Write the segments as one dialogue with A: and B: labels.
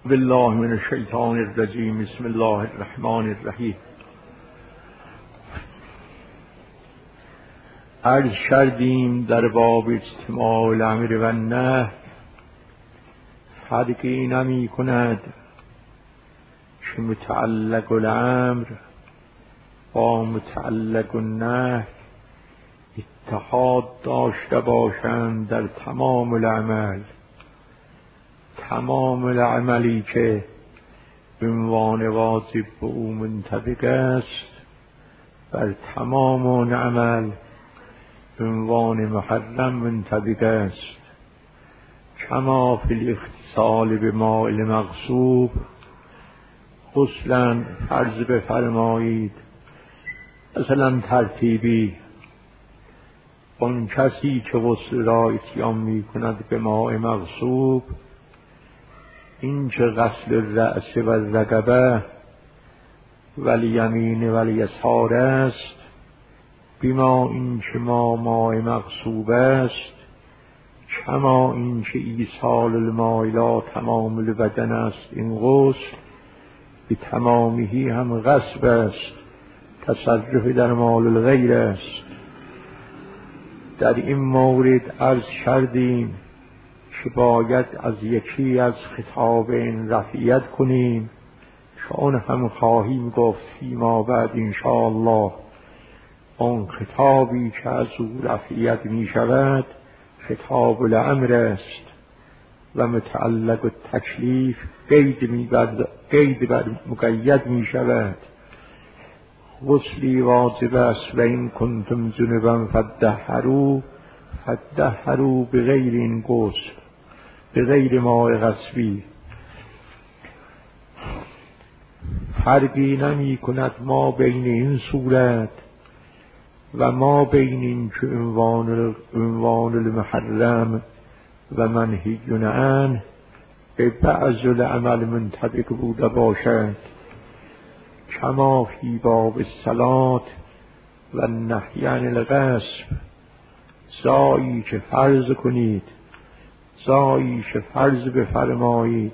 A: بالله من الشیطان الرجیم. بسم الله الرحمن الرحیم. عرض کردیم در باب اجتماع الامر و النهی فرقی نمی کند که متعلق الامر با متعلق النهی اتحاد داشته باشند در تمام العمل. تمام العملی که عنوان واجب به او منطبق است، بر تمام آن عمل عنوان محرم منطبق است. کما فی الاغتسال بماء المغصوب، غسلا فرض بفرمایید مثلا ترتیبی اون کسی که غسل را اتیان می کند به ماء مغصوب، این که غسل الرأس و الرقبه و الیمین و الیسار است، بما این که ماء مغصوب است، کما این که ایصال الماء الی تمام البدن است. این غسل به تمامیه هم غصب است، تصرف در مال الغیر است. در این مورد عرض کردیم که باید از یکی از خطاب این رفعیت کنیم که آن هم خواهیم گفت فیما بعد انشاءالله. آن خطابی که از او رفعیت می شود خطاب الامر است و متعلق التکلیف قید بر مقید می شود. غسلی واجب است و این کنتم جنبا فدهروا بغیر این غسل، بغیر ماء غصبی. فرقی نمی کند ما بین این صورت و ما بین این که عنوان المحرم و منهی عنه به بعض العمل منطبق بوده باشد، کما فی باب الصلاة و النهی عن الغصب. زایی که فرض کنید، زایی که فرض بفرمایید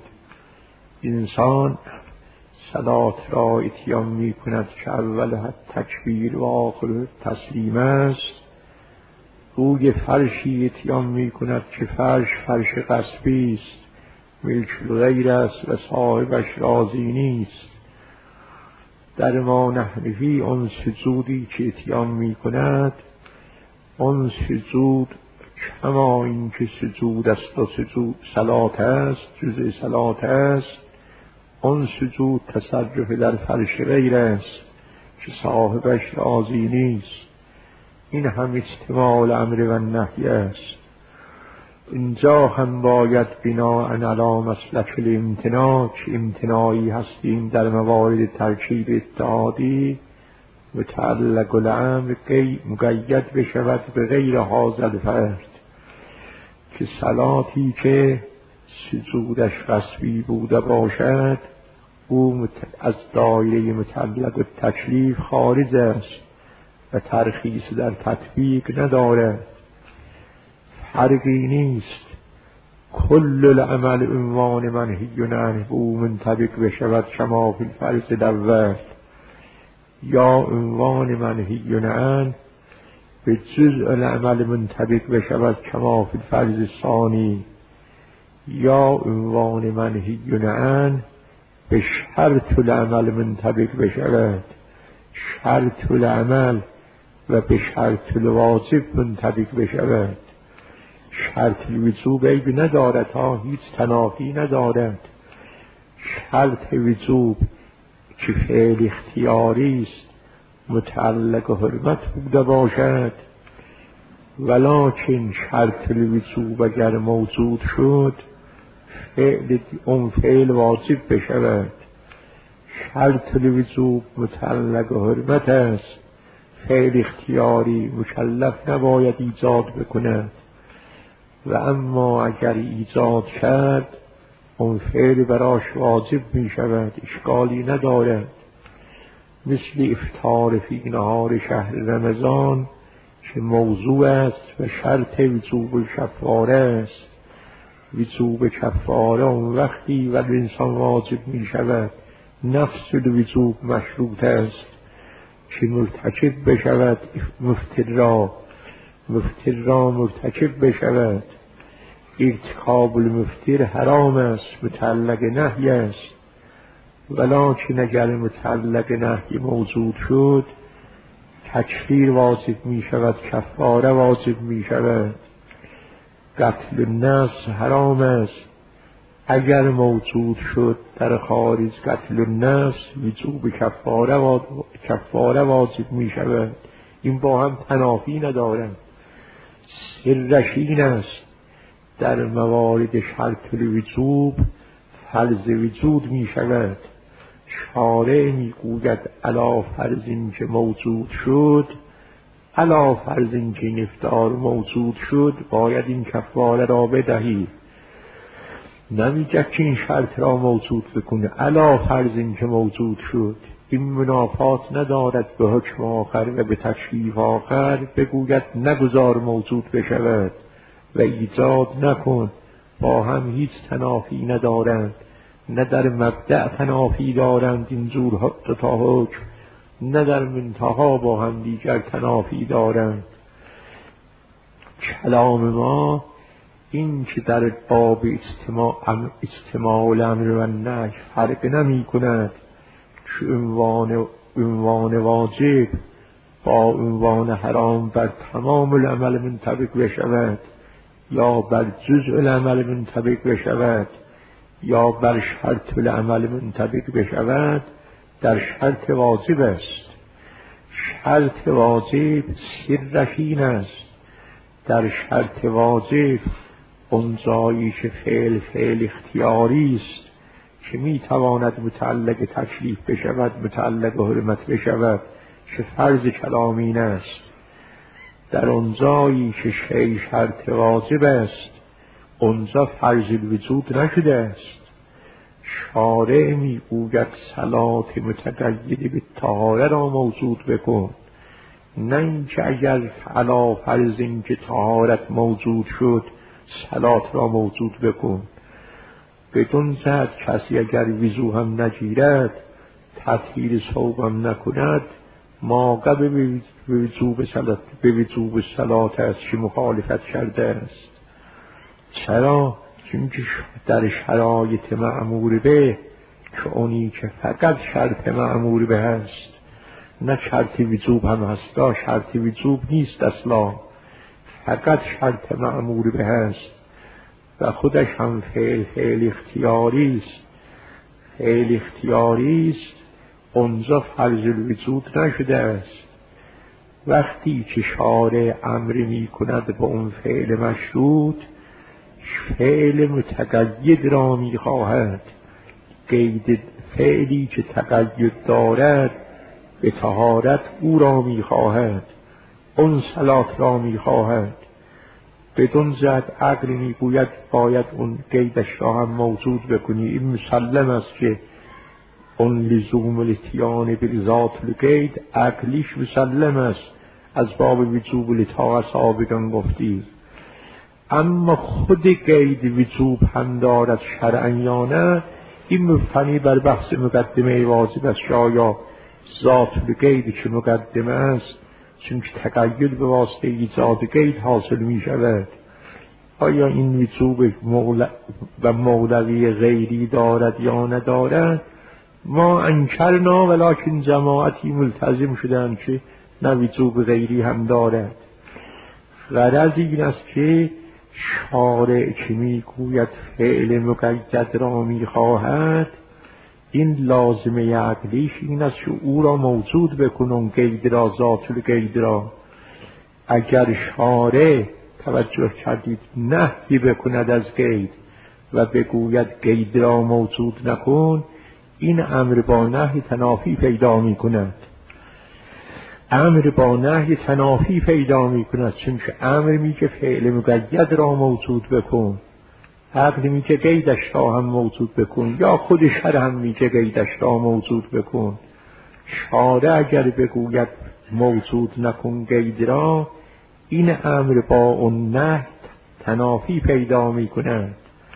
A: انسان صلات را اتیان می کند که اولها تکبیر و آخر تسلیم است، روی فرشی اتیان می کند که فرش غصبی است، ملک الغیر است و صاحبش راضی نیست. در ما نحنفی آن سجودی که اتیان می کند، آن سجود کما این که سجود است و سجود صلات است، جزء صلات است، آن سجود تصرف در فرش غیر است که صاحبش راضی نیست. این هم اجتماع الامر و النهی است. اینجا هم باید بناء علی مسلک الامتناع که امتناعی هستیم در موارد ترکیب اتحادی، متعلق الامر مقید بشود به غیر هذا الفرد، که صلاتی که سجودش غصبی بوده باشد او از دایره متعلق التکلیف خارج است و ترخیص در تطبیق ندارد. فرقی نیست کل العمل عنوان منهی عنه او منطبق بشود کما فی الفرض الاول، یا عنوان منهی عنه به جزء العمل منطبق بشود کما فی الفرض الثانی، یا عنوان منهی عنه به شرط العمل منطبق بشود، شرط العمل و به شرط الواجب منطبق بشود. شرط الوجوب عیب ندارد ها، هیچ تنافی ندارد. شرط وجوب که فعل اختیاری است متعلق حرمت بوده باشد، ولکن شرط الوجوب اگر موجود شد اون فعل واجب بشود. شرط الوجوب متعلق حرمت است، فعل اختیاری مکلف نباید ایجاد بکند، و اما اگر ایجاد کرد اون فعل براش واجب می شود، اشکالی ندارد. مثل افطار فی نهار شهر رمضان که موضوع است و شرط وجوب الکفاره است، وجوب کفاره اون وقتی و انسان واجب می شود نفس الوجوب مشروط است که مرتکب بشود مفتر را مرتکب بشود. ارتکاب المفتر حرام است، متعلق نهی است، ولکن اگر متعلق نهی موجود شد تکفیر واجب می شود، کفاره واجب می شود. قتل النفس حرام است، اگر موجود شد در خارج قتل النفس وجوب کفاره واجب می شود. این با هم تنافی ندارند. سرش این است در موارد شرط الوجوب فرض وجود می شود. شارع می گوید علی فرض این که موجود شد، علی فرض این که این افطار موجود شد باید این کفاره را بدهی. نمیگه که این شرط را موجود بکنه، علی فرض این که موجود شد. این منافات ندارد به حکم آخر و به تکلیف آخر بگوید نگذار موجود بشود و ایجاد نکن. با هم هیچ تنافی ندارند، نه در مبدأ تنافی دارند این جور دو تا حکم، نه در منتها با هم دیگر تنافی دارند. کلام ما این که در باب اجتماع الامر و نهی فرق نمی کند که عنوان واجب با عنوان حرام بر تمام العمل منطبق بشود یا بر جزء العمل منطبق بشود یا بر شرط العمل منطبق بشود، در شرط واجب است. شرط واجب سرش این است، در شرط واجب اون جایی که فعل اختیاری است که می تواند متعلق تکلیف بشود، متعلق حرمت بشود، که فرض کلامین است. در اون جایی که شیء شرط واجب است اونجا فرض الوجود نشده است. شارع می گوید صلات متقید به طهاره را موجود بکن، نه اینکه اگر علی فرض این که طهارت موجود شد صلات را موجود بکن. بدون زد کسی اگر وضو هم نگیرد تطهیر ثوب هم نکند موقع به وجوب صلات است که مخالفت کرده است. چرا؟ چونکه در شرایط مأمور به که اونی که فقط شرط مأمور به هست، نه شرط وجوب هم هستا، شرط وجوب نیست اصلا، فقط شرط مأمور به هست و خودش هم فعل اختیاری است. فعل اختیاری است اونجا فرض الوجود نشده است. وقتی که شارع امر می کند به اون فعل مشروط فعل متقید را می خواهد. قید فعلی که تقید دارد به طهارت او را می خواهد، اون صلات را می خواهد. بدون زد عقل می گوید باید اون قیدش را هم موجود بکنی. این مسلم است که اون لزوم الاتیان بالذات القید عقلیش مسلم است، از باب وجوب الاطاعه سابقا گفتی. اما خود قید وجوب هم دارد شرعاً یا نه، این مبتنی بر بحث مقدمه واجب است یا ذات القید که مقدمه است، چونکه تقید به واسطه ایجاد قید حاصل می شود. آیا این وجوب و مولوی غیری دارد یا ندارد؟ ما انکرنا ولکن جماعتی ملتزم شدند که نه وجوب غیری هم دارد. غرض این است که شارع که می گوید فعل مقید را می خواهد، این لازمه عقلیش این است که او را موجود بکنن، قید را، ذات القید را. اگر شارع توجه کردید نهی بکند از قید و بگوید قید را موجود نکن، این امر با نهی تنافی پیدا می کند. امر با نهی تنافی پیدا می کند، چونکه امر می که فعل مقید را موجود بکن، عقل می که قیدش را هم موجود بکن، یا خود شرع هم می که قیدش را موجود بکن. شارع اگر بگوید موجود نکن قید را، این امر با اون نهی تنافی پیدا می کند.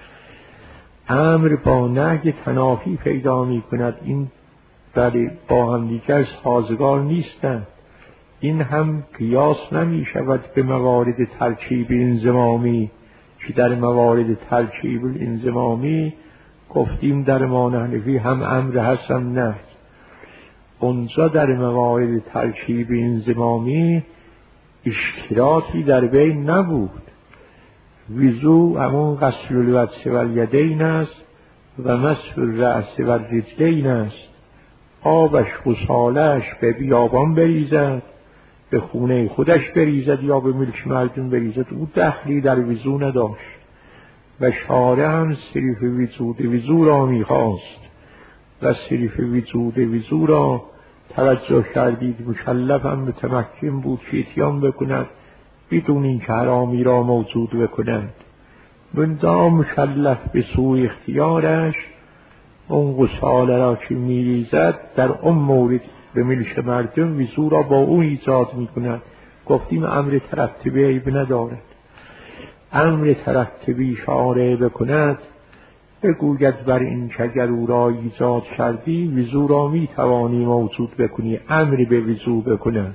A: امر با نهی تنافی پیدا می کند. این بله با هم دیگر سازگار نیستند. این هم قیاس نمی شود به موارد ترکیب انضمامی که در موارد ترکیب انضمامی گفتیم در ما حنفی هم امر هست هم نهی. اونجا در موارد ترکیب انضمامی اشتراطی در بین نبود. وضو همون غسل الوجه و الیدین است و مسح الرأس و الرجلین است. آبش غسالش به بیابان بریزد، به خونه خودش بریزد یا به ملک مردم بریزد، او دخلی در وضو نداشت و شارع هم صریف وضو را میخواست و صریف وضو را توجه کردید. مکلف هم متمکن بود که اتیان بکند بدون این که حرامی را موجود بکنند. بنده مکلف به سوی اختیارش اون غساله را که میریزد در اون مورد به ملک مردم وضو را با اون ایجاد میکند. گفتیم امر ترتبی عیب ندارد. امر ترتبی شارع بکند بگوید بر این که اگر او را ایجاد کردی وضو را میتوانی موجود بکنی، امر به وضو بکند.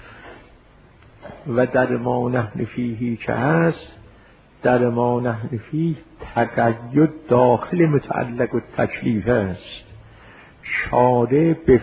A: و در ما نحن فیه که هست، در ما نحن فیه تقید داخل متعلق و تکلیف است. شارع به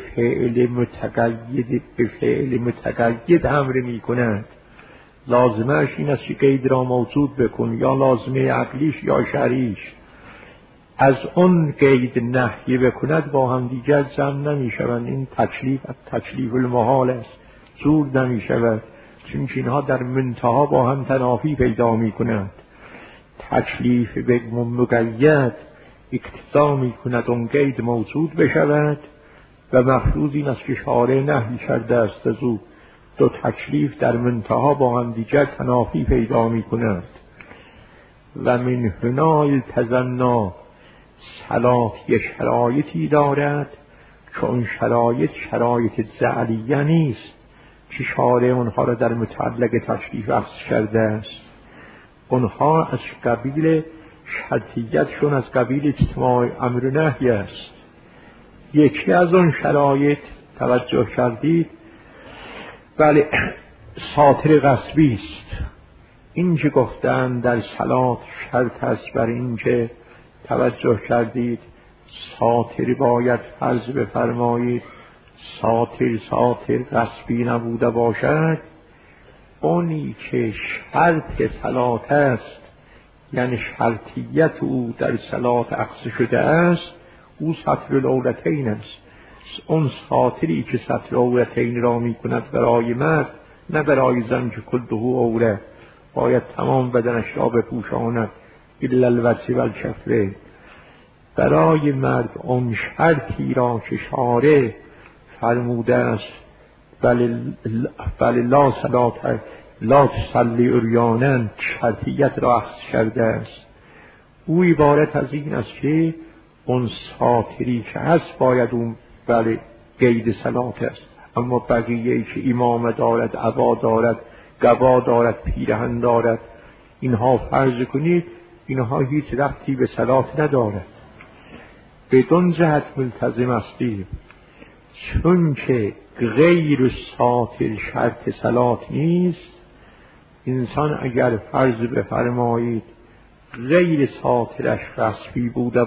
A: فعل متقید امر می کند. لازمش این است که قید را موجود بکن، یا لازمه عقلیش یا شرعیش. از اون قید نهی بکند با هم دیگر جمع نمی شوند. این تکلیف المحال است، جور نمی شود، چون اینها در منتها با هم تنافی پیدا می کنند. تکلیف به مقید اقتضا می کند اون قید موجود بشود و مفروض این است که شارع نهی کرده است از او دو تکلیف در منتها با هم دیگر تنافی پیدا می کنند. و من هنا التزمنا صلاة یک شرایطی دارد که اون شرایط جعلیه نیست که شارع اونها را در متعلق تکلیف اخذ کرده است. اونها از قبیل شرطیتشون از قبیل اجتماع امر و نهی است. یکی از اون شرایط توجه کردید، بله، ساتر غصبی است. این که گفتن در صلات شرط است بر این که توجه کردید ساتر باید فرض بفرمایید ساتر غصبی نبوده باشد. اونی که شرط صلات است یعنی شرطیت او در صلات اخذ شده است، او ستر العورتین است. اون ساتری که ستر العورتین را می کند برای مرد، نه برای زن که کله عوره، باید تمام بدنش را بپوشاند الا الوجه و الکفین. برای مرد اون شرطی را که شارع فرموده است بل لا صلات لا تصلی عریانا، شرطیت را اخذ کرده است، او عبارت از این است که اون ساتری که هست باید اون بله قید صلات است. اما بقیه‌ای که امامه دارد، عبا دارد، قبا دارد، پیرهن دارد، اینها فرض کنید اینها هیچ ربطی به صلات ندارد. بدون جهت ملتزم استیم، چون که غیر ساتر شرط صلات نیست. انسان اگر فرض بفرمایید غیر ساترش غصبی بوده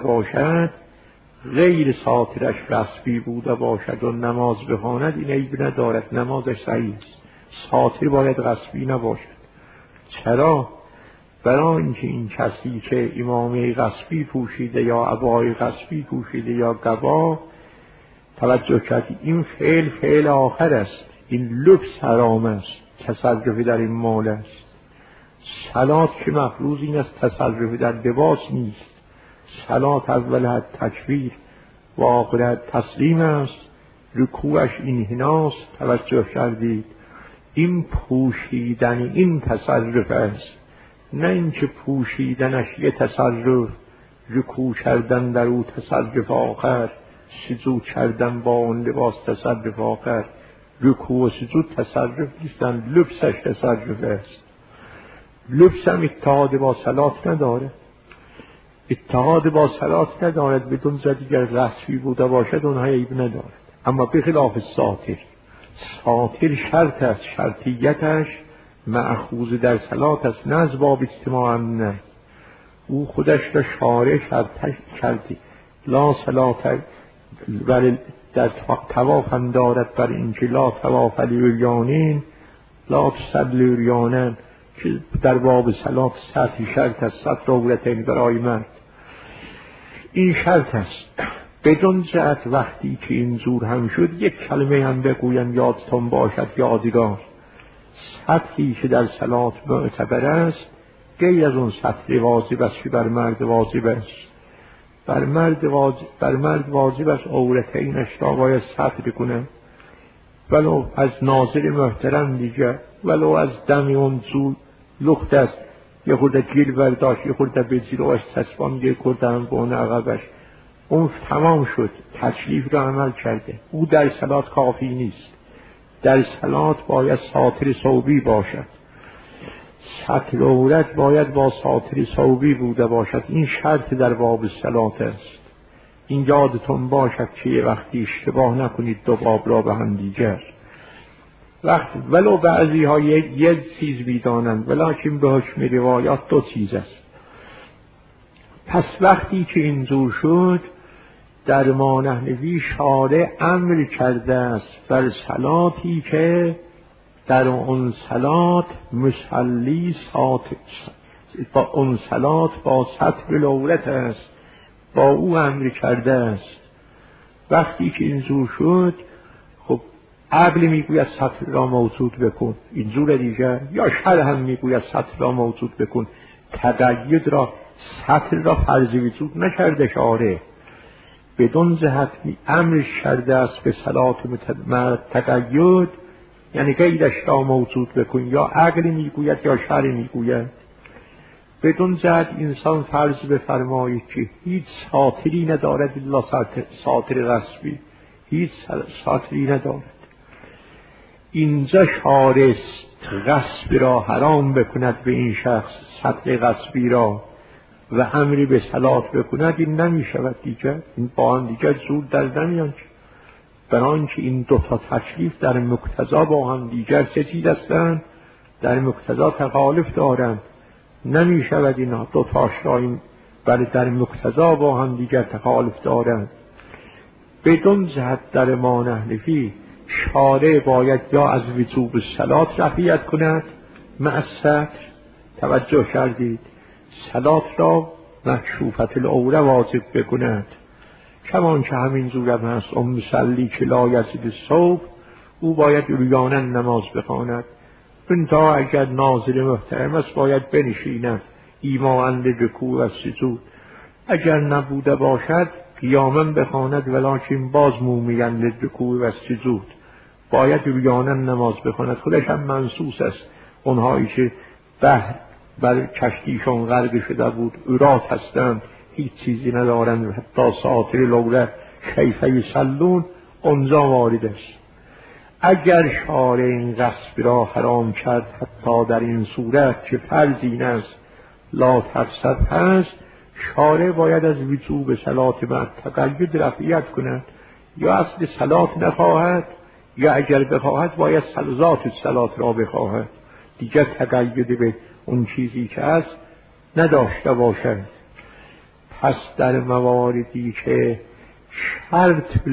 A: باشد و نماز بخواند، این عیب ندارد، نمازش صحیح است. ساتر باید غصبی نباشد. چرا؟ برای اینکه این کسی که امامه غصبی پوشیده یا عبای غصبی پوشیده یا قبا، توجه کردید این فعل آخر است، این لبس حرام است، تصرف در این مال است. صلات که مفروض این است تصرف در لباس نیست. صلات اول تکبیر و آخر تسلیم است، رکوعش انحناست. توجه کردید این پوشیدن این تصرف است، نه اینکه پوشیدنش یه تصرف، رکوع کردن در او تصرف آخر، سجود کردن با اون لباس تصرف آخر. رکوع و سجود تصرف نیستن، لبسش تصرف است. لبس هم اتحاد با صلات نداره. اتحاد با صلات ندارد، بدون دیگر رسمی بوده باشد اونها عیب ندارد. اما به خلاف ساتر شرط است، شرطیتش مأخوذ در صلات است، نه از باب اجتماع. نه، او خودش را شارع شرطی لا صلات، ولی در طواف هم دارد بر اینکه لا طواف علیانین لا تصلی عریانن، که در باب صلات سطح شرط است، ستر عورتین برای مرد. این شرط است. بدون جهت وقتی که این زور هم شد یک کلمه هم بگویم یادتون باشد یادگار. سطحی که در صلات معتبر است غیر از اون سطح واجب است که بر مرد واجب است. بر مرد واجب است عورتینش را باید ستر کنه، ولو از ناظر محترم دیگر، ولو از دم اون زور لخت است، یه خورده گیل برداشت، یه خورده به زیروش چسبان، یه خورده هم به اون عقبش، اون تمام شد، تشریف را عمل کرده. او در صلات کافی نیست. در صلات باید ساتر ثوبی باشد، ستر عورت باید با ساتر ثوبی بوده باشد. این شرط در باب صلات است. این یادتون باشد که یه وقتی اشتباه نکنید دو باب را به هم دیگر. ولو بعضی ها یک چیز میدانند، ولیکن به حکم روایات دو چیز است. پس وقتی که این زور شد، در ما نحنوی شارع امر کرده است بر صلاتی که در اون صلات مصلی با اون صلات با ستر العورت است، با او امر کرده است. وقتی که این زور شد، خب عقل میگوید ستر را موجود بکن، این زور دیگر، یا شرع هم میگوید ستر را موجود بکن. تقید را، ستر را فرض وجود نکرده شارع، بدون جهت امرش کرده است به صلات تقید، یعنی غیرش را موجود بکن، یا عقل میگوید یا شرع میگوید. بدون جهت انسان فرض بفرمایید که هیچ ساتری ندارد الا ساتر غصبی، هیچ ساتری ندارد. اینجا شارع غصب را حرام بکند به این شخص، سطر غصبی را، و امری به صلات بکند، این نمی شود دیگر. این با هم دیگر زور در نمیان، برای که این دوتا تکلیف در مقتضا با هم دیگر چه چیز هستند؟ در مقتضا تخالف دارند. نمی شود اینا دوتاش را این، ولی در مقتضا با هم دیگر تخالف دارند. بدون جهت در ما نحنفی شارع باید یا از وجوب صلات رفعیت کند مع الستر، توجه کردید، صلات را مکشوفت العوره واجب بکند. کمان که همین زورم هست ام مصلی که لا یزید الثوب، او باید عریانا نماز بخواند. انتا اگر ناظر محترم است باید بنشیند ایماء للرکوع و سجود. اگر نبوده باشد قیاما بخواند، ولکن باز مومیا للرکوع و سجود، باید عریانا نماز بخواند. خودش هم منصوص است. اونهایی که بحر بر کشتیشون غرق شده بود عراة هستند، هیچ چیزی ندارند، حتی ساتر العوره کیف یصلون، اونجا وارد است. اگر شارع این غصب را حرام کرد حتی در این صورت که فرض این است لا تفسد هست، شارع باید از وجوب صلات مع تقید رفعیت کند، یا اصل صلات نخواهد، یا اگر بخواهد باید ذات صلات را بخواهد، دیگر تقید به اون چیزی که است نداشته باشد. پس در مواردی که شرط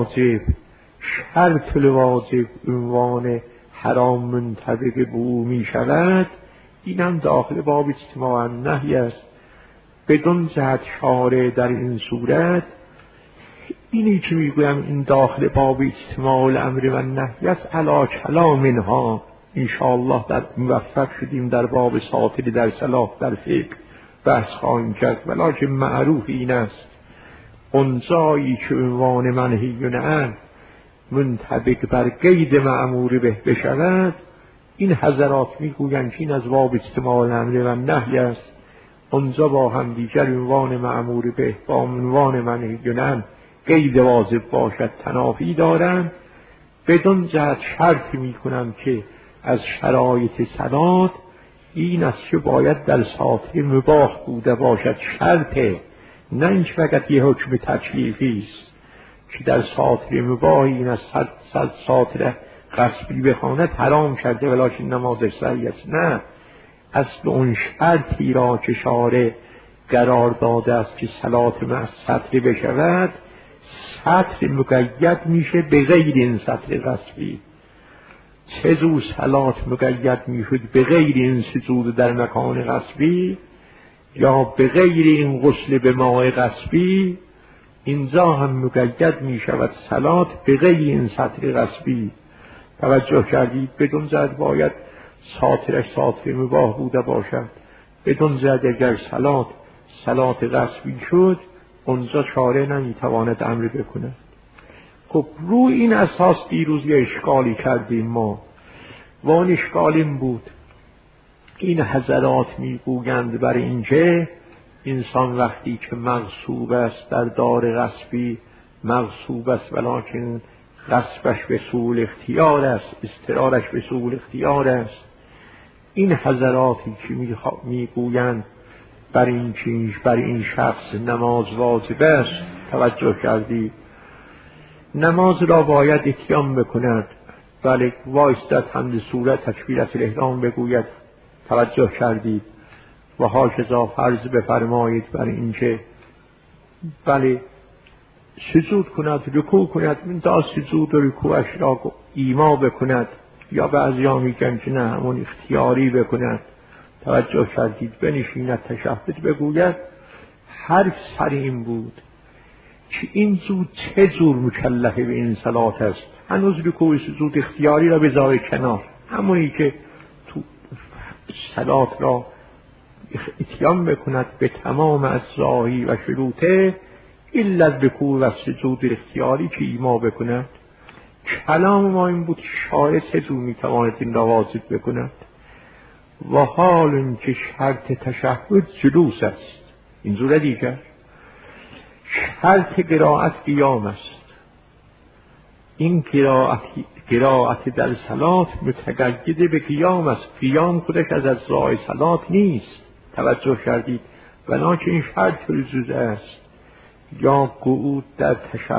A: الواجب عنوان حرام منطبق به او می شود، این هم داخل باب اجتماع نهی است. بدون جهت شارع در این صورت، اینی که می گویم این داخل باب اجتماع الامر و نهی است، علی کلام اینها انشاءالله در موفق شدیم در باب ساتر در صلاح در فقه بحث خواهیم کرد. ولکن معروف این است اون جایی که عنوان منهی عنه منطبق بر قید مأمور به بشود، این حضرات میگویند که این از باب اجتماع الامر و نهی است. اونجا با هم دیگر عنوان مأمور به با عنوان منهی عنه قید واجب باشد تنافی دارند. بدون جهت شرط میکنم که از شرایط صلات این است که باید در ساتر مباح بوده باشد. شرط نه اینکه فقط یه حکم تکلیفی است که در ساطر مباحی این از صد ساطر غصبی بخواند حرام کرده ولکن نمازش صحیح است. نه، اصل اون شرطی را که شارع قرار داده است که صلات مع سطر بشود، سطر مقید میشه به غیر این سطر غصبی. چه جور صلات مقید میشد به غیر این سجود در مکان غصبی یا به غیر این غسل به ماء غصبی، اینجا هم مقید میشود صلات به غیر این سطر غصبی. توجه کردید؟ بدون زد باید ساطرش ساطر مباح بوده باشد. بدون زد اگر صلات غصبی شد، اونجا شارع نمیتواند امر بکنه. خب روی این اساس دیروز یه اشکالی کردیم ما و اون اشکال این بود، این حضرات میگویند بر اینکه انسان وقتی که مغصوب است در دار غصبی مغصوب است، ولکن غصبش به سوء اختیار است، استرارش به سوء اختیار است. این حضراتی که میگویند بر این شخص نماز واجب است، توجه کردی؟ نماز را باید اتیان بکند، بله وایستد حمد صورت تکبیرت الاحرام بگوید، توجه کردید؟ و هاکذا فرض بفرمایید بر اینکه بله سجود کند، رکوع کند، من تا سجود و رکوعش را ایما بکند، یا بعضیا میگن که نه همون اختیاری بکند. توجه کردید؟ بنشیند تشهد بگوید. حرف سر این بود که این زود چه جور مکلفه به این صلات است. هنوز رکوع سجود اختیاری را بذاره کنار، همونی که تو صلات را اتیان بکند به تمام اجزایی و شروطه، الا رکوع و سجود اختیاری که ایما بکند. کلام ما این بود که شارع چه جور میتواند این را واجب بکند. و حال این که شرط تشهد جلوس است. اینجوره دیگر شرط قرائت قیام است. این قرائت در صلات متقید به قیام است. قیام خودش از اجزای صلات نیست، توجه کردید؟ ولکن این شرط رجوع است. یا قعود در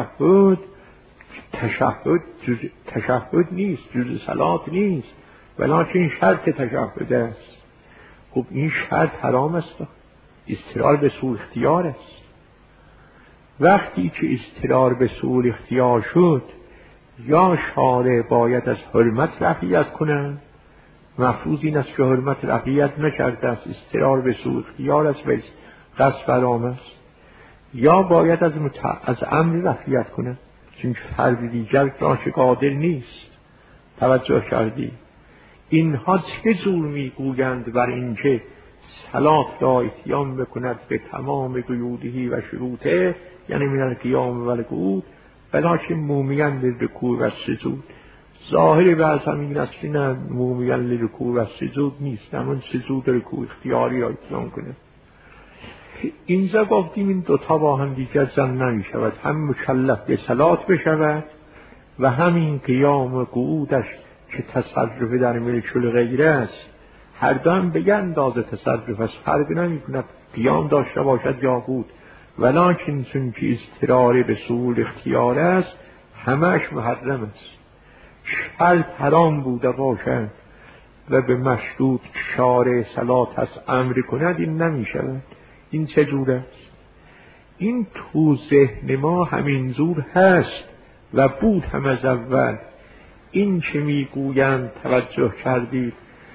A: تشهد نیست، جزء صلات نیست، ولکن شرط تشهد است. خب این شرط حرام است، استرار به سوء اختیار است. وقتی که استرار به سوء اختیار شد، یا شارع باید از حرمت رعایت کنند، مفروض این است که حرمت رعایت نکرده است، استرار به سوء اختیار است و قصد حرام است، یا باید از امر رعایت کنند، چون فرد دیگر را که قادر نیست. توجه کردی؟ اینها چه جور میگویند بر اینکه صلات را اتیان بکند به تمام قیودهی و شروطه، یعنی من القیام و القعود، ولکن مومیان للرکوع و سجود. ظاهر بعض همین است که نه، مومیان للرکوع و سجود نیست، همون سجود رکوع اختیاری را اتیان کنه. اینجا گفتیم این دوتا با هم دیگر جمع نمی شود، هم مکلف به صلات بشود و همین قیام و قعودش که تصرف در ملک الغیره است، هر دو هم به اندازه تصرف است، فرق نمی کند قیام داشته باشد یا قعود، ولکن چون که اضطرار به سوء اختیار است همش محرم است. شرط حرام بوده باشد و به مشروط شارع صلات هست امر کند، این نمی شود. این چه جور است؟ این تو ذهن ما همین جور هست و بود هم از اول. این که میگویند، توجه کردید،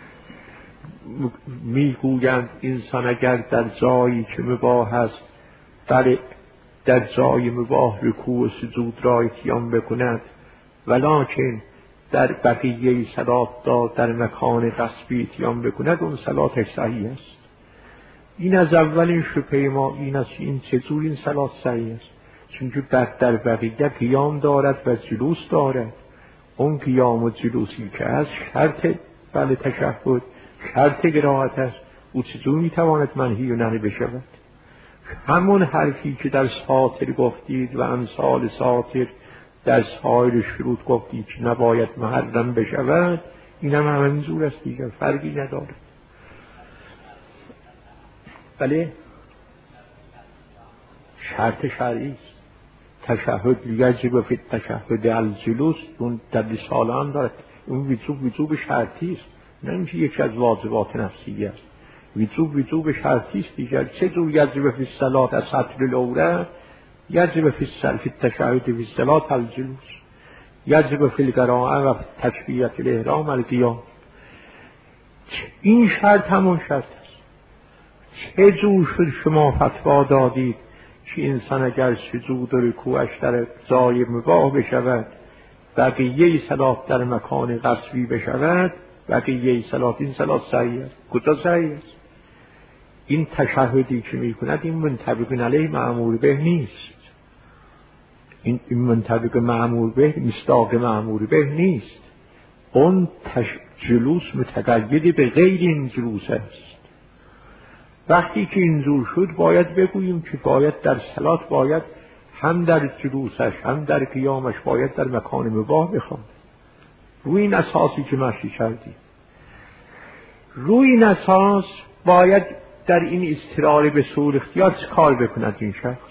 A: میگویند انسان اگر در جایی که مباح است، در جای مباح رکوع و سجود را اتیان بکند، ولکن در بقیه صلات در مکان غصبی اتیان بکند، اون صلاتش صحیح است. این از اولین شبهه ما این است، این چطور این صلات صحیح است؟ چون که در بقیه قیام دارد و جلوس دارد. اون قیام و جلوسی که از شرط تشهد، شرط قرائت است، او چطور میتواند منهی و نهی بشود؟ همون حرفی که در ساطر گفتید و امثال ساطر در سایر شروط گفتید که نباید محرم بشود، این هم همینجور است دیگر، فرقی ندارد. بله شرط شرعی است. تشهد یجب فی التشهد الجلوس، اون در رساله هم دارد. اون وجوب شرطی است، نمیشه یکی از واجبات نفسیه است. وجوب شرطی است دیگر. چه جور یجب فی الصلاة از سطر العوره، یجب فی التشهد فی الصلاة الجلوس، یجب فی القراءة و تکبیرة الاحرام القیام. این شرط همون شرط است. چه جور شد شما فتوا دادید که انسان اگر سجود و رکوعش در جای مباح بشود، بقیه صلات در مکان غصبی بشود، بقیه صلات، این صلات صحیح است. کجا صحیح است؟ این تشهدی که میکند این منطبق علیه مأمور به نیست. این منطبق مأمور به، مصداق مأمور به نیست. اون جلوس متقید به غیر این جلوس است. وقتی که اینجور شد باید بگوییم که باید در صلات باید هم در جلوسش هم در قیامش باید در مکان مباح بخوان. روی این اساسی که مشی کردی، روی این اساس باید در این استرار به سور اختیار چه کار بکند این شخص.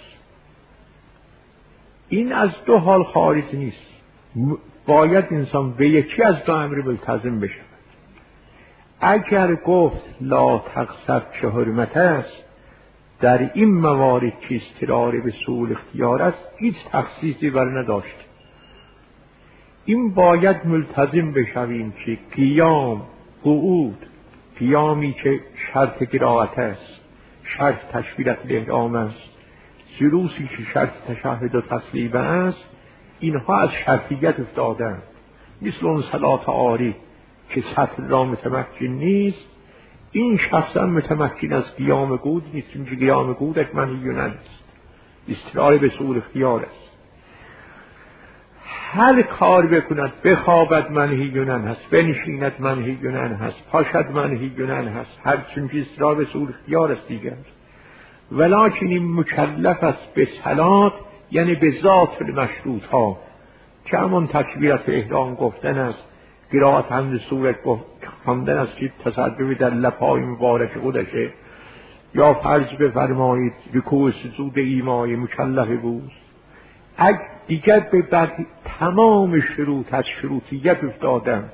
A: این از دو حال خارج نیست. باید انسان به یکی از دو امر ملتزم بشود. اگر گفت لا تقصد که حرمت است، در این موارد که استرار به سوء اختیار است هیچ تخصیصی بر نداشت. این باید ملتزم بشویم که قیام، قعود، قیامی که شرط قرائت است، شرط تکبیرة الاحرام است، جلوسی که شرط تشهد و تسلیم است، اینها از شرطیت افتادند. مثل اون صلات عاری که سطر را متمکن نیست، این شخص هم متمکن از قیام قعود نیست، چون قیام قعودش منهی است، استرار به سوء اختیار است. هر کار بکند، بخوابد منهی هست، بنشیند منهی هست، پاشد منهی هست، هر چون که استرار به سوء اختیار است دیگر. ولکن این مکلف است به صلات، یعنی به ذات المشروط ها که همون تکبیرة احرام گفتن است، قرائت حمد سورت خواندن است که تصدق در لب‌های مبارک خودشه، یا فرض بفرمایید رکوع سجود ایمای مکلف بود. اگر دیگر به بعد تمام شروط از شروطیت افتادند،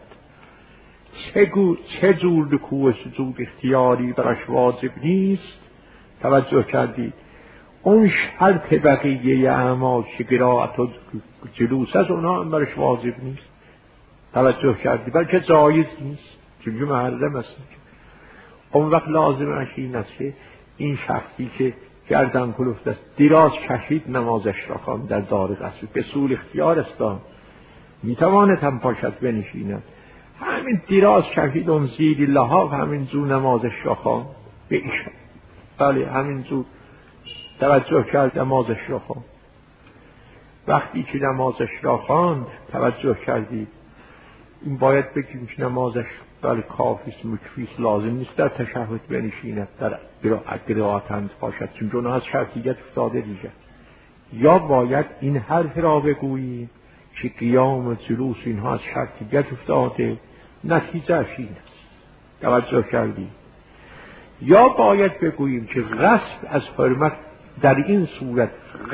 A: چه جور رکوع سجود اختیاری برش واجب نیست. توجه کردید اون شرط بقیه اعمال که قرائت و جلوس است اونها هم برش واجب نیست. توجه کردید بلکه جایز نیست، چون محرم است. اون وقت لازمش این است که این شخصی که گردن کلفت است دراز کشید نمازش را خواند در دار قصر به سوء اختیار است، میتواند هم پاشد بنشیند، همین دراز کشید اون زیر لحاف همین جور نمازش را خواند به ایشان. بله همین جور توجه کرد نمازش را خواند. وقتی که نمازش را خواند توجه کردید این باید بگیم که نمازش بله کافیست، مکفیست، لازم نیست در تشهد بنشیند، در قرائت هم باشد، چون جناح از شرطیت افتاده دیگر. یا باید این حرف را بگویی که قیام و جلوس اینها از شرطیت افتاده، نتیجه این است. توجه کردی؟ یا باید بگوییم که غصب از حرمت در این صورت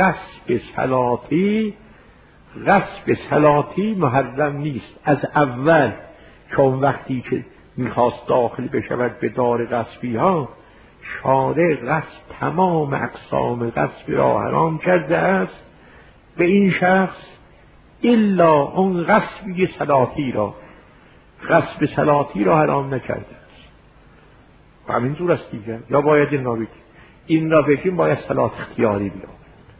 A: غصب صلاتی محرم نیست از اول، چون وقتی که میخواست داخل بشود به دار غصبی ها شارع غصب تمام اقسام غصب را حرام کرده است به این شخص، الا اون غصب صلاتی را حرام نکرده است. همین جور است دیگر. یا باید این را بگیم باید صلات اختیاری بیاد،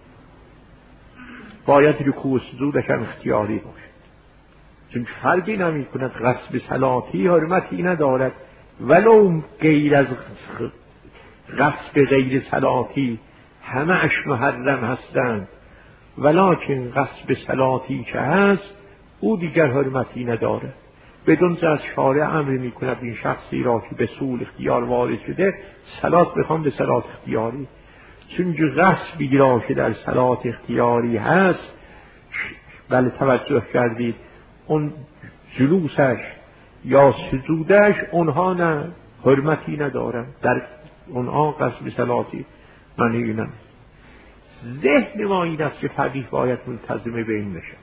A: باید رکوع سجودش هم اختیاری باشد، چون فرقی نمی کند. غصب صلاتی حرمتی ندارد، ولو غیر از غصب غیر صلاتی همه اش محرم هستند، ولکن غصب صلاتی که هست او دیگر حرمتی ندارد. بدون که از شارع امر می کند این شخصی را که به سوء اختیار وارد شده صلات بخوان به صلات اختیاری، چون غصبی را که در صلات اختیاری هست بله توجه کردید اون جلوسش یا سجودش اونها نه حرمتی ندارن، در اونها غصب صلاتی منهی نه. ذهن ما این است که فقیه باید ملتزم به این بشود.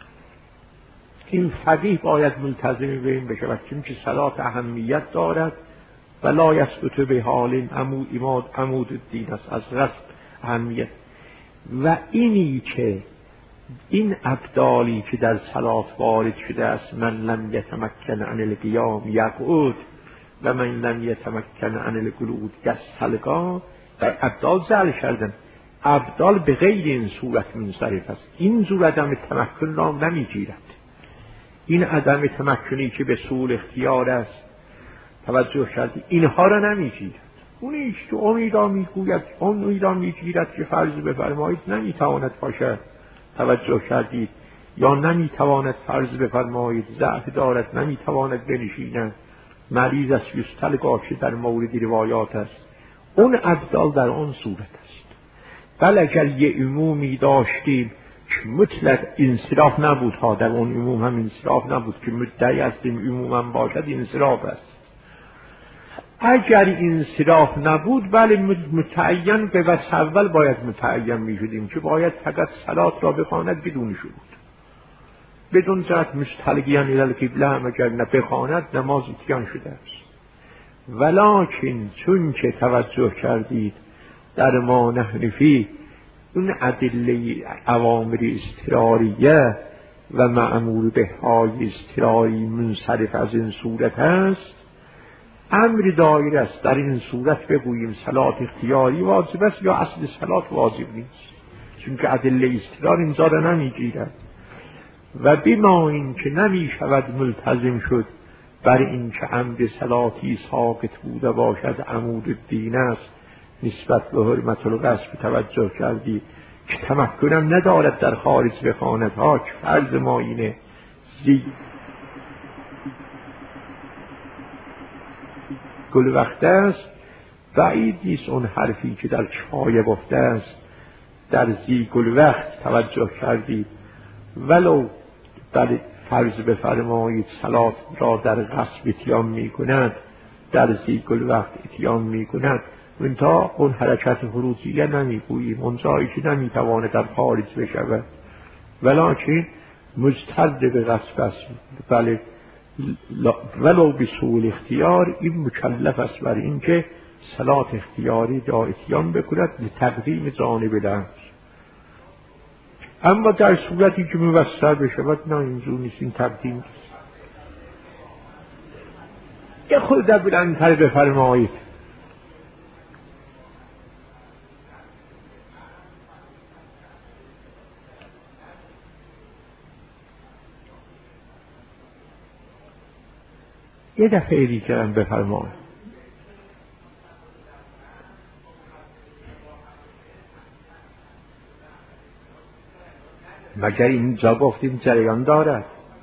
A: این فقیه باید ملتزم به این بشود چون که صلات اهمیت دارد و لا یسقط به حال عمود الدین است، از غصب اهمیت. و اینی که این ابدالی که در صلات وارد شده است، من لم یتمکن عن القیام یقعد و من لم یتمکن عن القعود یستلقی، در ابدال زل کردن. ابدال به غیر این صورت منصرف است. این صورت عدم تمکن را نمیگیرد. این عدم تمکنی که به سوء اختیار است، توجه کردی، اینها را نمیگیرد. اونیش که امیدا میگوید، اون امیدا میگیرد که فرض بفرمایید نمیتواند باشد، توجه کردید، یا نمیتواند فرض بفرمایید ضعف دارد، نمیتواند بنشیند، مریض است، یستلقی که در مورد روایات است. اون ابدال در اون صورت است. بل اگر یه عمومی داشتیم که مطلق انصراف نبود ها، در اون عموم هم انصراف نبود که مدعی هستیم عموما باشد انصراف است. اگر انصراف نبود بله متعین به وجه اول باید متعین می شدیم که باید فقط صلات را بخواند بدون شروط، بدون جهت مستلقیاً الی القبله هم اگر بخواند نماز اتیان شده است. ولکن چون که توجه کردید در ما نحن فی اون ادله اوامر اضطراریه و مأمور به های اضطراری منصرف از این صورت است، امر دایر است در این صورت بگوییم صلات اختیاری واجب است یا اصل صلات واجب نیست، چون که ادله اضطرار اینجا را نمیگیرد. و بما این که نمی شود ملتزم شد بر این که عمد صلاتی ساقط بوده باشد عمود الدین است نسبت به حرمت الغصب، توجه کردی که تمکنم ندارد در خارج بخواند ها، که فرض ما اینه گل وقت است. بعید نیست اون حرفی که در کفایه گفته است در زی گل وقت، توجه کردید، ولو در فرض بفرمایید صلات را در غصب اتیان می کند، در زی گل وقت اتیان می کند، منتها اون حرکت خروجیه نمی گوییم، اون جایی که نمی تواند در خارج بشود، ولیکن مجتر به غصب است. بله ولو به سوء اختیار این مکلف است بر این که صلات اختیاری را اتیان بکند لتقدیم جانب لمس. اما در صورتی که موثر بشود نه، اینجور نیست، این تقدیم نیست. یه خود در بلندتر بفرمایید. یه دفعه دیگه هم بفرمایید. مگر اینجا گفتیم جریان دارد؟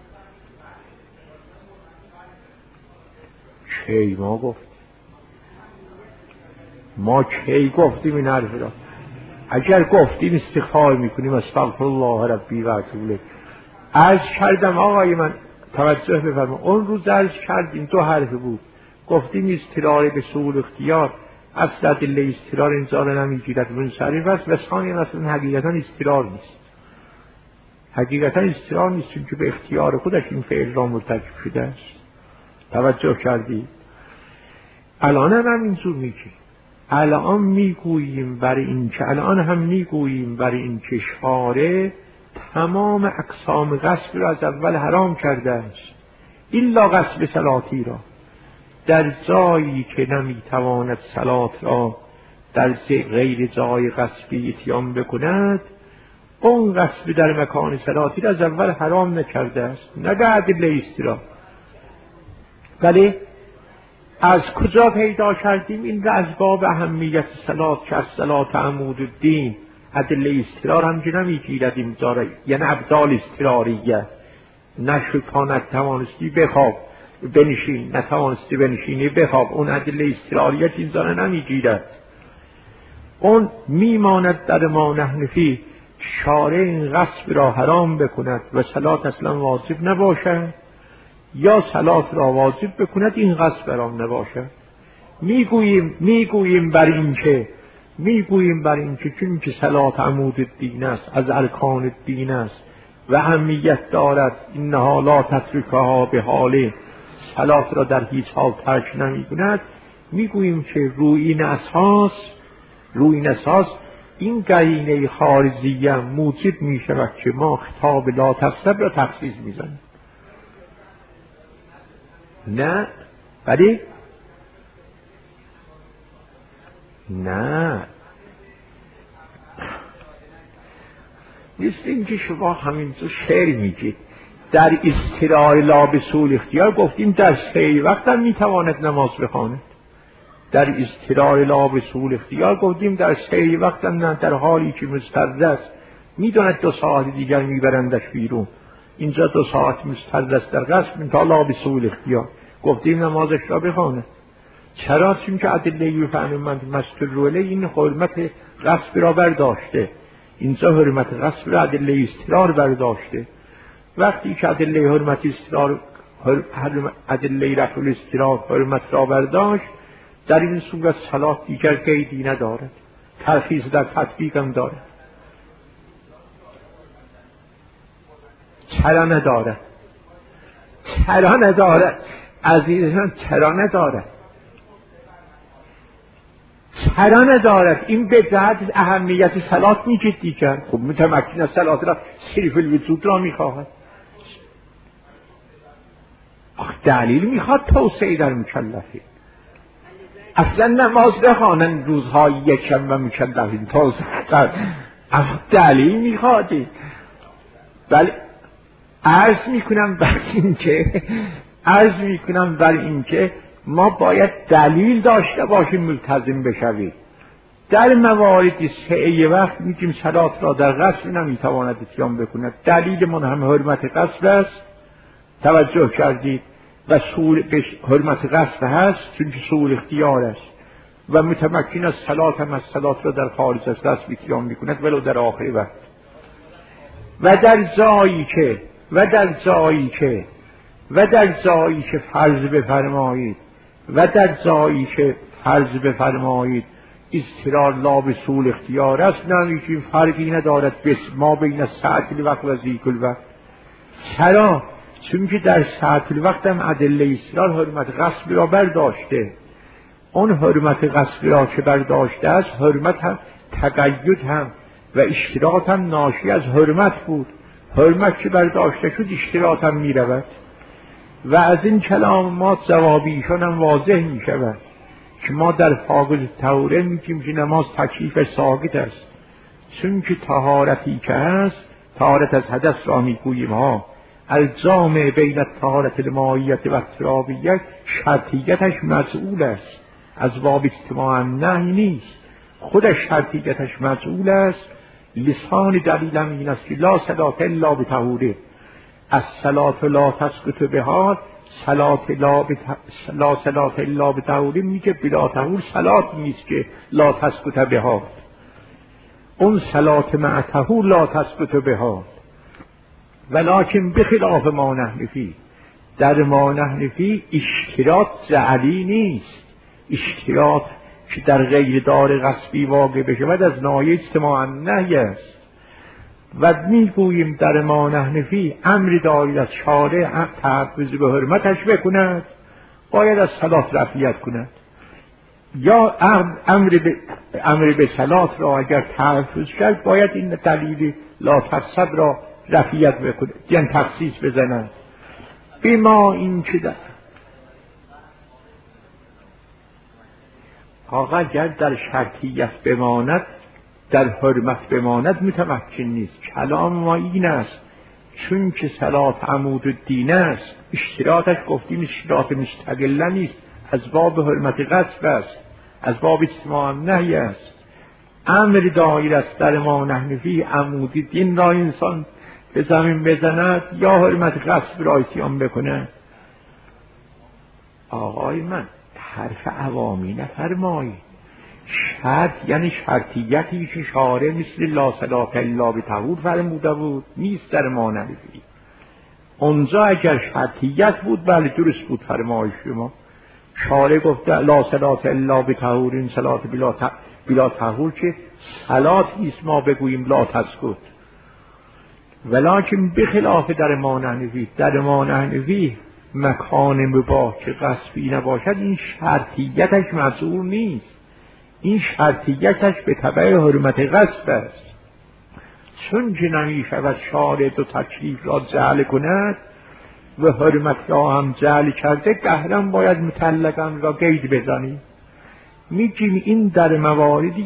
A: کی ما گفتیم؟ ما کی گفتیم این حرف را؟ اگر گفتیم استغفار میکنیم استغفر الله ربی و اتوب الیه. عرض کردم آقای من توجه بفرمایید، اون روز عرض کردیم دو حرف بود، گفتیم اضطرار به سوء اختیار اصل ادله اضطرار اینجا را نمیگیرد، منصرف است، و ثانیا اصلا حقیقتا اضطرار نیست، حقیقتا اضطرار نیست، چون که به اختیار خودش این فعل را مرتکب شده است. توجه کردی؟ الان هم اینجور میگیم، الان میگوییم برای این که الان هم میگوییم برای این که شارع تمام اقسام غصب را از اول حرام کرده است الا غصب صلاتی را. در جایی که نمیتواند صلات را در غیر جای غصبی اتیان بکند، اون غصب در مکان صلاتی را از اول حرام نکرده است، نه به ادله اضطرار. ولی از کجا پیدا کردیم این را؟ از باب اهمیت صلات که از صلات عمود الدین ادله اضطرار هم که نمیگیردیم داره، یعنی ابدال اضطراریه، نشکا نتوانستی بخواب بنشین، نتوانستی بنشینی بخواب، اون ادله اضطراریه که این داره نمیگیرد، اون میماند در ما نحن فی. شارع این غصب را حرام بکند و صلات اصلا واجب نباشد، یا صلات را واجب بکند این غصب حرام نباشد. میگوییم بر این که میگوییم بر این که چون که صلات عمود الدین است، از ارکان الدین است و اهمیت دارد، اینها لا تترکها به حاله، صلات را در هیچ حال ترک نمی‌کند. میگوییم که روی این اساس این قرینه خارجیه موجب می‌شود که ما خطاب لا تفسد را تخصیص می‌زنیم. نه ولی نه مثل اینکه شما همینجا شعر میگید در استراء لا به سول اختیار گفتیم در سه وقت هم میتواند نماز بخواند. در استراء لا به سول اختیار گفتیم در سه وقت هم نه، در حالی که مسترد است میداند 2 ساعت دیگر میبرندش بیرون، اینجا 2 ساعت مسترد است در قصد تا لا به سول اختیار گفتیم نمازش را بخواند. چرا؟ چون که ادله فهمند مستر روله این حرمت غصب را برداشته، اینجا حرمت غصب را ادله استرار برداشته. وقتی که ادله حرمت استرار ادله رفع الاسترار حرمت را برداشت، در این صورت صلات دیگر قیدی ندارد، ترخیص در تطبیق هم دارد. چرا ندارد عزیزان، چرا ندارد؟ این به جهت اهمیت صلات میگید دیگر. خب متمکن از صلات را صرف الوجود را میخواهد. دلیل میخواد توسعه در مکلفین. اصلا نماز بخوانن روزهای یکشنبه مکلفین توسعه دلیل میخوادی. ولی عرض میکنم بر اینکه ما باید دلیل داشته باشیم ملتزم بشویم. در موارد سعی وقت میگیم صلات را در قصر نمیتواند اتیان بکند. دلیل من هم حرمت قصر است، توجه کردید، و حرمت قصر هست چون که سول اختیار است و متمکن از صلات هم از صلات را در خارج از قصر اتیان بکند ولو در آخر وقت. و در جایی که فرض بفرمایید استرار لا به سول اختیار است، نمیگیم فرقی ندارد ما بین ساعت الوقت و ذیک الوقت. چرا؟ چون که در ساعت الوقت هم ادله استرار حرمت غصب را برداشته. اون حرمت غصب را که برداشته است، حرمت هم تقید هم و اشتراط هم ناشی از حرمت بود. حرمت که برداشته شد اشتراط هم می رود. و از این کلامات جوابیشان هم واضح می شود که ما در فاقد طهوره میگیم که نماز تکلیف ساقط است، چون که طهارتی که هست، طهارت از حدث را میگوییم ها، الجامع بین الطهارت المائیت و الترابیت، شرطیتش مجعول است، از باب اجتماع نهی نیست، خودش شرطیتش مجعول است. لسان دلیل هم این است که لا صلاة الا بطهوره، از صلاة لا تسقط بها، لا صلاة الا بطهوره میگه بلا طهور صلاة نیست که لا تسقط بها، اون صلاة مع طهور لا تسقط بها. ولکن بخلاف ما نحن فی، در ما نحن فی اشتراط جعلی نیست، اشتراط که در غیر دار غصبی واقع بشود از ناحیه اجتماع نهی است. و میگوییم در ما نحن فی امر دارید از شارع تحفظ به حرمتش بکند، باید از صلات رفعیت کند، یا امر به صلات را اگر تحفظ کرد باید این دلیل لا تفسد را رفعیت بکند، یعنی تخصیص بزنند. بما این که آقا اگر در شرطیت بماند، در حرمت بماند متمکن نیست. کلام ما این است چون که صلات عمود الدین است، اشتراطش گفتیم اشتراط مستقل نیست، از باب حرمت غصب است، از باب اجتماع نهی است. امر دایر است در ما نحن فی عمود الدین را انسان به زمین بزند یا حرمت غصب را اتیان بکنه. آقای من حرف عوامی نفرمایید. شرط یعنی شرطیتی که شارع مثل لا صلاة الا بطهور فرموده بود نیست در ما نحن فی. اونجا اگر شرطیت بود بله درست بود فرمایش شما، شارع گفته لا صلات الا بطهور، این صلات بلا طهور که صلاتی است ما بگوییم لا تسکت. ولکن بخلاف در ما نحنفی، در ما نحنفی مکان مباح که غصبی نباشد این شرطیتش مذکور نیست، این شرطیتش به تبع حرمت غصب است. چون که نمی شود شارع دو تکلیف را جعل کند و حرمت را هم جعل کرده، قهرن باید مطلقاً را قید بزنیم. میگیم این در مواردی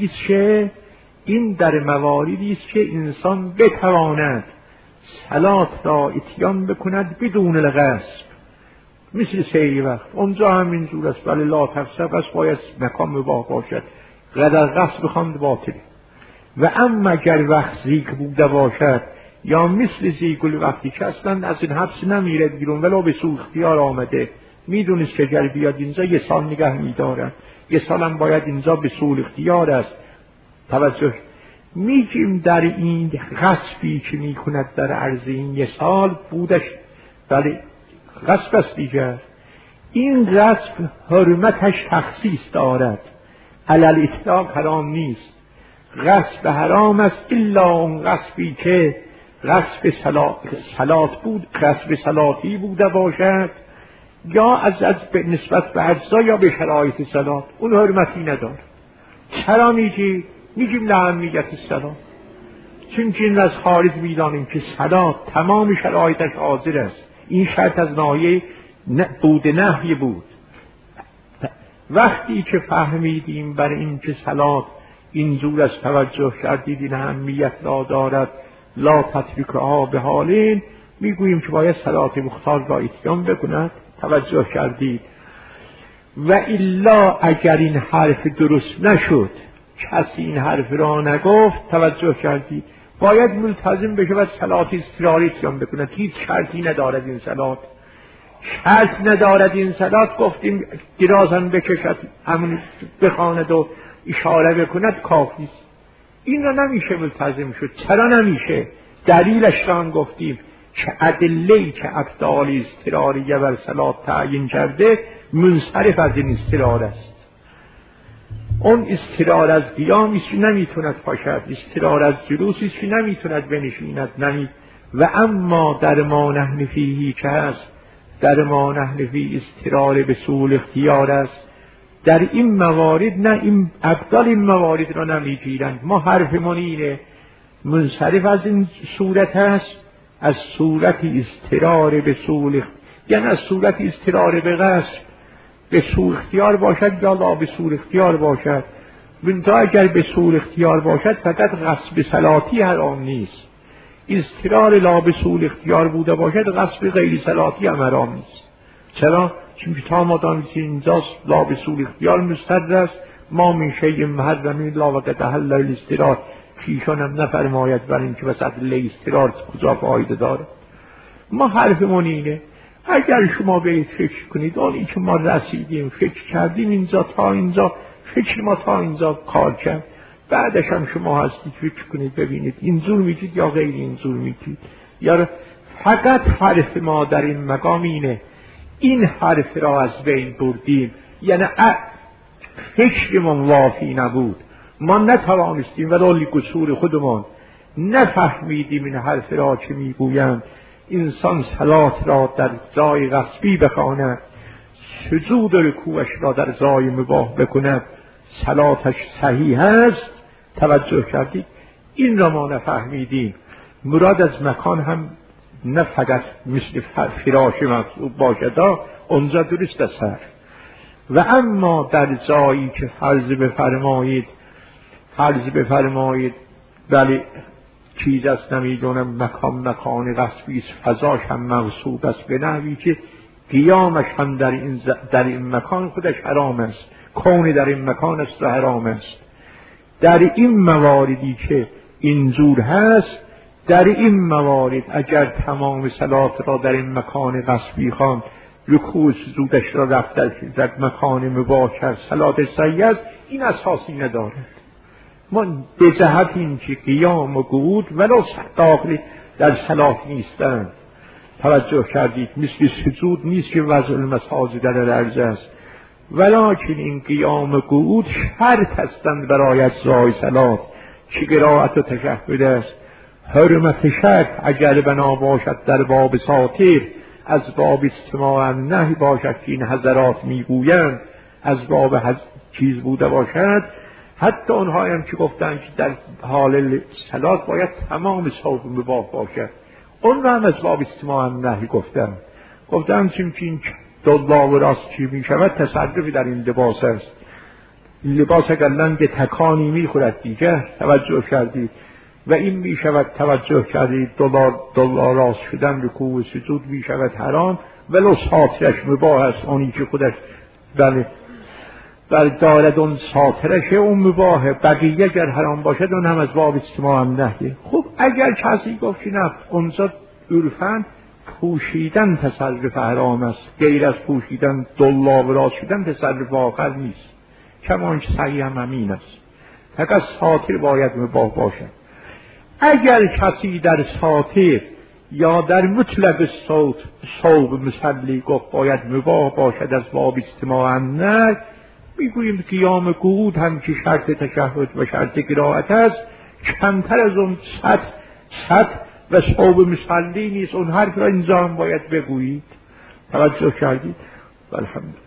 A: است که انسان بتواند صلات را اتیان بکند بدون الغصب، مثل سیر وقت اونجا همین جور است. ولی لا تغصب است، باید مکان مباح باشد، قدر غصب خواند باطله. و اما اگر وقت زیگ بوده باشد یا مثل زیگل وقتی که اصلا از این حبس نمیره بیرون ولو به سوء اختیار آمده، میدونست که اگر بیاد اینجا 1 سال نگه میدارن، 1 سال هم باید اینجا به سوء اختیار است. توجه میگیم در این غصبی که میکند در عرض این 1 سال بودش، ولی غصب است دیگر. این غصب حرمتش تخصیص دارد، علل اطلاق حرام نیست. غصب حرام است الا اون غصبی که غصب صلات بود، غصب صلاتی بوده باشد، یا از نسبت به اجزا یا به شرایط صلات، اون حرمتی نداره. چرا میگیم لأهمیت الصلات؟ چون که این از خارج میدانیم که صلات تمام شرایطش حاضر است. این شرط از ناحیه بود نهی بود. وقتی که فهمیدیم بر این که صلات اینجور از توجه کردید این اهمیت را دارد، لا تترکها به حالین، میگوییم که باید صلات مختار را اتیان بکند. توجه کردید؟ و الا اگر این حرف درست نشد، کسی این حرف را نگفت، توجه کردید، باید ملتزم بشه و صلات اضطراری اتیان بکند. هیچ شرطی ندارد این صلات، شرط ندارد این صلات. گفتیم درازن بکشد، همون بخواند و اشاره بکند کافی است. این را نمیشه ملتزم شد. چرا نمیشه؟ دلیلش را هم گفتیم که ادله‌ای که ابطال اضطراریه بر صلات تعیین کرده منصرف از این اضطرار است. اون اضطرار از قیامی که نمیتوند پاشد، اضطرار از جلوسی که نمیتوند بنشیند، و اما در ما نحن فیهی که هست، در ما نحن فی اضطرار به سوء اختیار است. در این موارد نه، این ابطال این موارد را نمیگیرند. ما حرفمون اینه منصرف از این صورت است، از صورت اضطرار به سوء، یعنی از صورت اضطرار به غصب به سوء اختیار باشد یا لا به سوء اختیار باشد. منتها اگر به سوء اختیار باشد فقط غصب صلاتی حرام نیست، اضطرار لا به سوء اختیار بوده باشد غصب غیر صلاتی هم حرام نیست. چرا؟ چون تا مادام که اینجاست لا به سوء اختیار مستد است، ما من شیء محرم لا وقد احل الاضطرار، پیشان هم نفرماید بر این که بس ادله اضطرار کجا فایده داره. ما حرفمون اینه اگر شما به فکر کنید آنی که ما رسیدیم، فکر کردیم اینجا تا اینجا، فکر ما تا اینجا کار کرد، بعدش هم شما هستید فکر کنید ببینید اینجور میگید یا غیر اینجور میگید. یا فقط حرف ما در این مقام اینه، این حرف را از بین بردیم، یعنی فکرمون وافی نبود، ما نتوانستیم ولولی قصور خودمان نفهمیدیم این حرف را که میگویند انسان صلات را در جای غصبی بخواند، سجود و رکوعش را در جای مباح بکند، صلاتش صحیح است. توجه کردید؟ این را ما نفهمیدیم. مراد از مکان هم نه فقط مثل فراش مطلوب باشد، اونجا درست است. و اما در جایی که فرض بفرمایید بله چیز است نمیدونم مکان غصبی است، فضاش هم مغصوب است به نحوی که قیامش هم در این مکان خودش حرام است، کون در این مکان است و حرام است. در این مواردی که اینجور هست، در این موارد اگر تمام صلات را در این مکان غصبی خواند، رکوع سجودش را رفت در مکان مباح کرد، صلاتش صحیح است، این اساسی ندارد. ما به جهت این که قیام و قعود ولو داخل در صلات نیستند. توجه کردید؟ مثل سجود نیست که وضع المساجد در الارض است، ولکن این قیام قعود شرط هستند برای اجزای صلات که قرائت و تشهد است. حرمت شرط اگر بنا باشد در باب ساتر از باب استماع النهی باشد که این حضرات میگویند از باب چیز بوده باشد. حتی اونها هم که گفتند که در حال صلات باید تمام صوب مباح باشد، اون رو هم از باب استماع النهی گفتند چون که این دلا و راست چی می شود تصرفی در این لباس است. این لباس اگر لنگ تکانی می خورد دیگر توجه کردید و این می شود توجه کردید دلا راست شدن رکوع و سجود می شود حرام ولو ساترش مباح است. اونی که خودش بل دارد اون ساترش اون مباحه، بقیه اگر حرام باشد اون هم از باب استماع النهی. خب اگر کسی گفت که نه اونجا عرفاً پوشیدن تصرف حرام است، غیر از پوشیدن دلا و راست شدن تصرف آخر نیست، کمان که صحیح هم همین است، فقط ساتر باید مباح باشد. اگر کسی در ساتر یا در مطلق صوب مصلی گفت باید مباح باشد از باب استماع النهی، میگوییم قیام قعود هم که شرط تشهد و شرط قرائت است، کمتر از اون سطح و صوب مصلی نیست. اون حرف را انجام باید بگویید. توجه کردید؟ والحمد.